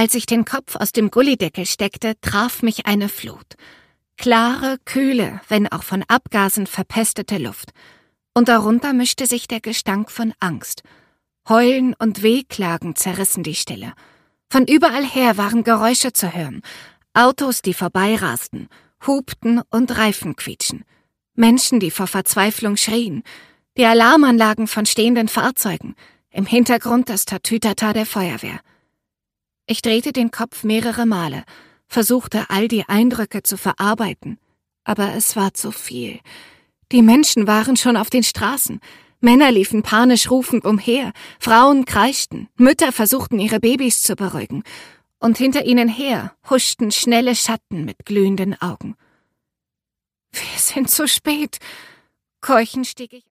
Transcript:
Als ich den Kopf aus dem Gullideckel steckte, traf mich eine Flut. Klare, kühle, wenn auch von Abgasen verpestete Luft. Und darunter mischte sich der Gestank von Angst. Heulen und Wehklagen zerrissen die Stille. Von überall her waren Geräusche zu hören. Autos, die vorbeirasten, hupten und Reifen quietschen. Menschen, die vor Verzweiflung schrien. Die Alarmanlagen von stehenden Fahrzeugen. Im Hintergrund das Tatütata der Feuerwehr. Ich drehte den Kopf mehrere Male, versuchte all die Eindrücke zu verarbeiten. Aber es war zu viel. Die Menschen waren schon auf den Straßen. Männer liefen panisch rufend umher, Frauen kreischten, Mütter versuchten ihre Babys zu beruhigen. Und hinter ihnen her huschten schnelle Schatten mit glühenden Augen. Wir sind zu spät. Keuchend stieg ich